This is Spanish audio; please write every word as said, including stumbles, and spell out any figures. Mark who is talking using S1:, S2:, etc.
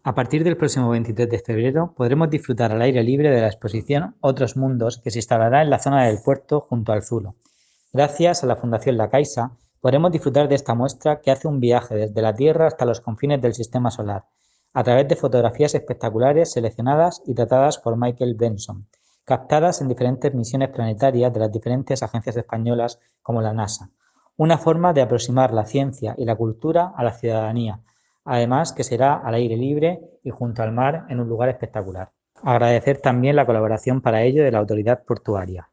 S1: A partir del próximo veintitrés de febrero podremos disfrutar al aire libre de la exposición Otros Mundos que se instalará en la zona del puerto junto al Zulo. Gracias a la Fundación La Caixa podremos disfrutar de esta muestra que hace un viaje desde la Tierra hasta los confines del Sistema Solar, a través de fotografías espectaculares seleccionadas y tratadas por Michael Benson, captadas en diferentes misiones planetarias de las diferentes agencias españolas como la NASA. Una forma de aproximar la ciencia y la cultura a la ciudadanía, además que será al aire libre y junto al mar en un lugar espectacular. Agradecer también la colaboración para ello de la autoridad portuaria.